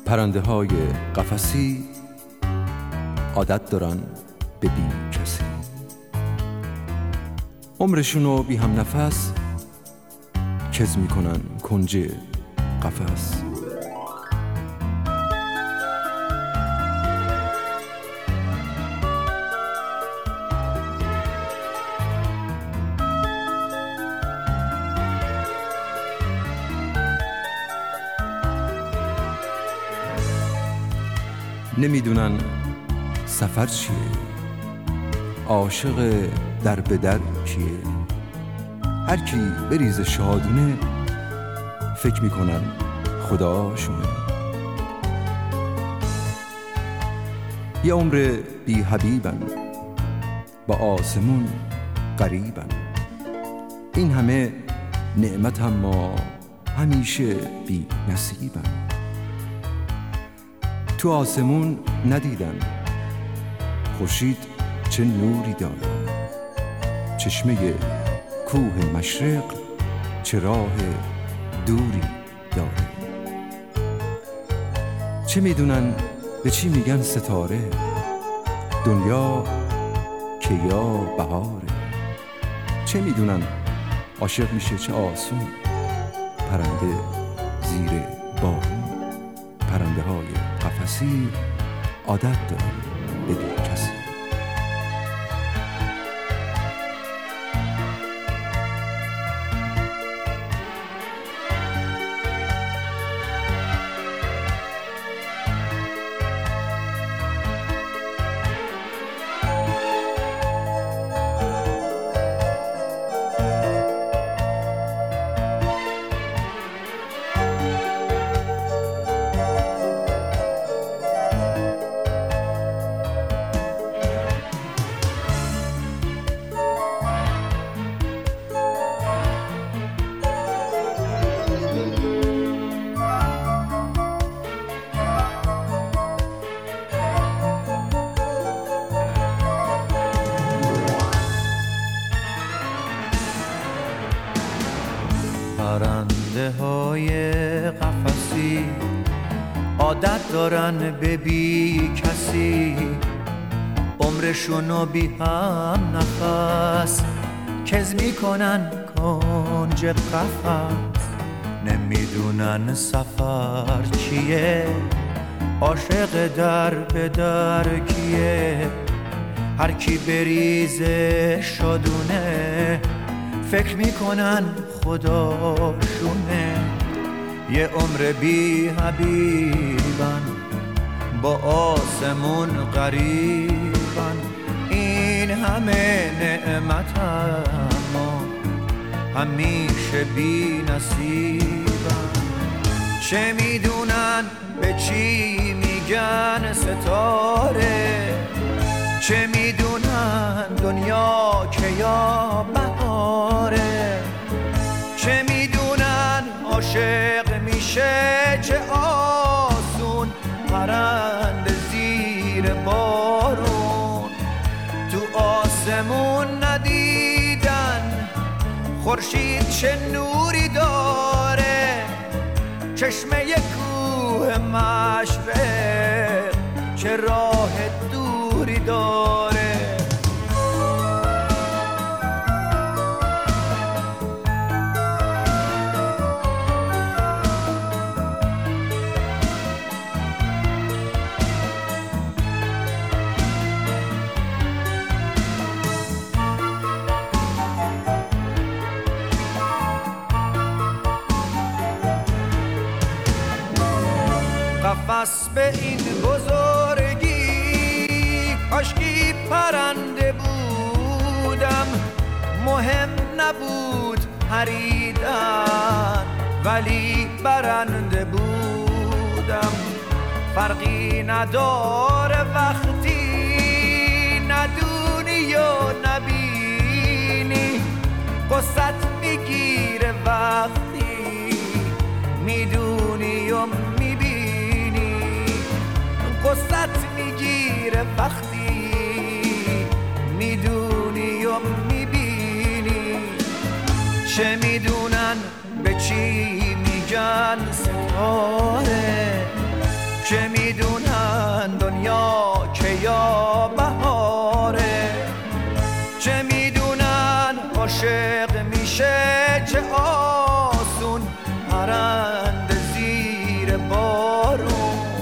پرنده های قفسی عادت دارن به بی کسی. عمرشونو بی هم نفس کز میکنن کنج قفس. نمیدونن سفر چیه، عاشق در به در کیه. هر کی بریز شادونه فکر میکنن خداشونه. یه عمر بی حبیبن با آسمون قریبن. این همه نعمت اما همیشه بی نصیبن. تو آسمون ندیدن خورشید چه نوری داره، چشمه کوه مشرق چه راه دوری داره. چه میدونن به چی میگن ستاره، دنیا که یا بهاره. چه میدونن عاشق میشه چه آسون، پرنده زیر بارون. پرنده های قفسی عادت دارن به بی کسی. پرنده های قفسی عادت دارن به بی کسی. عمرشونو بی هم نفس کز میکنن کنج قفس. نمیدونن سفر چیه، عاشق در به در کیه. هر کی بریزه شادونه فکر میکنن خداشونه. یه عمر بی حبیبن با آسمون قریبن. این همه نعمت اما همیشه بی نصیبن. چه میدونن به چی میگن ستاره، چه میدونن دنیا که یا بهاره. چه میدونن عاشق میشه چه آسون، پرنده زیر بارون. تو آسمون ندیدن خورشید چه نوری داره، چشمه کوه مشرق چه راه دوری داره. قفس به این بزرگی کاشکی پرنده بودم. مهم نبود پریدن ولی برنده بودم. فرقی نداره وقتی ندونی و نبینی. قصت میگیره وقتی میدونی و قصت میگیره وقتی میدونی و میبینی. چه میدونن به چی میگن ستاره، چه میدونن دنیا که یا بهاره، چه میدونن عاشق میشه چه آسون پرنده زیر بارون.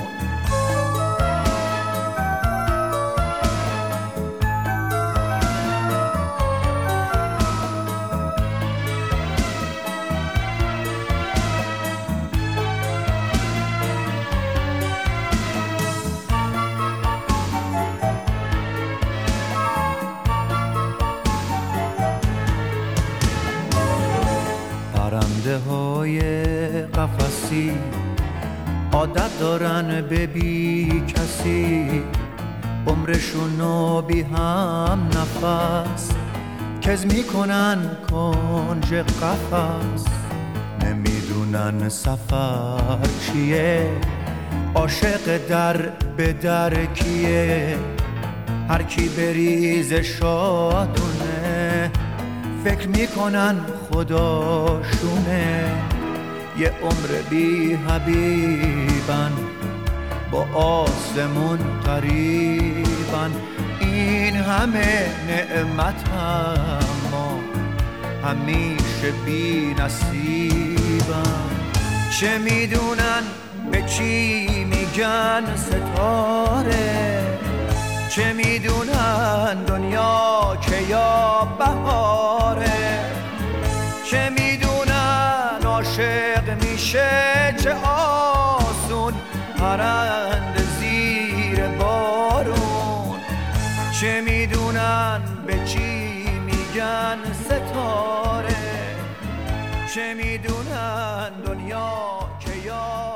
پرنده های قفسی عادت دارن به بی کسی، عمرشونو بی هم نفس کز میکنن کنج قفس. نمیدونن سفر چیه، عاشق در به در کیه، هر کی بریز شادونه فکر میکنن خداشونه. یه عمر بی حبیبن با آسمون قریبن، این همه نعمت اما همیشه بی نصیبن. چه میدونن به چی میگن ستاره، چه میدونن دنیا که یا بهاره، چه میدونن عاشق میشه چه آسون پرنده زیر بارون. چه میدونن به چی میگن ستاره، چه میدونن دنیا که یا